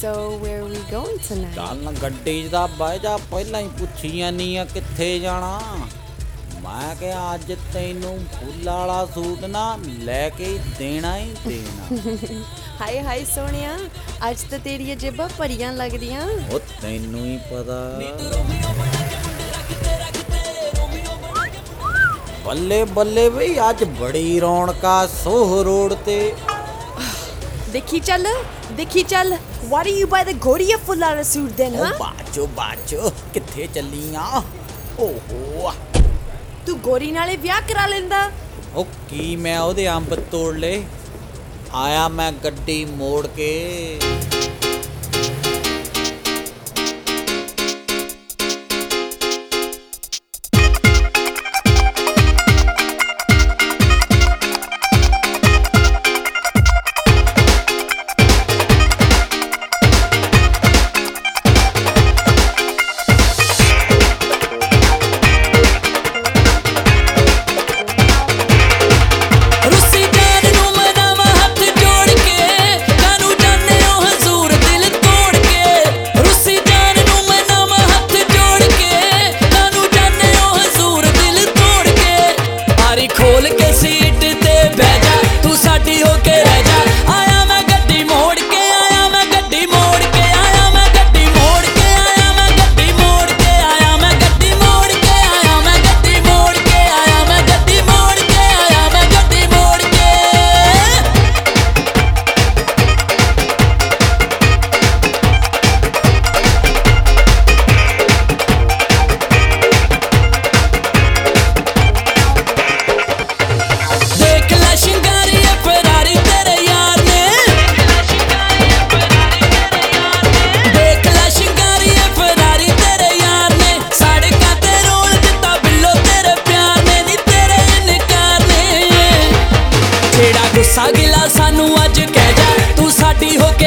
So where are we going tonight? ਚੱਲ ਗੱਡੀ 'ਚ ਤਾਂ ਬਹਿ ਜਾ, ਪਹਿਲਾਂ ਹੀ ਪੁੱਛੀ ਜਾਨੀ ਆ ਕਿੱਥੇ ਜਾਣਾ। ਮੈਂ ਕਿਹਾ ਅੱਜ ਤੈਨੂੰ ਫੁੱਲਾਂ ਵਾਲਾ ਸੂਟ ਨਾ ਲੈ ਕੇ ਹੀ ਦੇਣਾ ਹੀ ਦੇਣਾ। ਹਾਏ ਹਾਏ ਸੋਹਣਿਆ, ਅੱਜ ਤਾਂ ਤੇਰੀਆਂ ਜੇਬਾਂ ਭਰੀਆਂ ਲੱਗਦੀਆਂ। ਉਹ ਤੈਨੂੰ ਹੀ ਪਤਾ। ਬੱਲੇ ਬੱਲੇ ਬਈ, ਅੱਜ ਬੜੀ ਰੌਣਕਾ ਸੋਹ ਰੋਡ ਤੇ। ਦੇਖੀ ਚੱਲ Why do you buy the ਗੋਰੀਆ ਫੁੱਲਾਂ ਵਾਲਾ ਸੂਟ then, huh? ਬਾਚੋ ਕਿੱਥੇ ਚੱਲੀ ਆ? ਓਹੋ, ਤੂੰ ਗੋਰੀ ਨਾਲੇ ਵਿਆਹ ਕਰਾ ਲੈਂਦਾ। ਉਹ ਕੀ ਮੈਂ ਉਹਦੇ ਅੰਬ ਤੋੜ ਲਏ? ਆਇਆ ਮੈਂ ਗੱਡੀ ਮੋੜ ਕੇ। ਗੁੱਸਾ ਗਿਲਾ ਸਾਨੂੰ ਅੱਜ ਕਹਿ ਜਾ, ਤੂੰ ਸਾਡੀ ਹੋ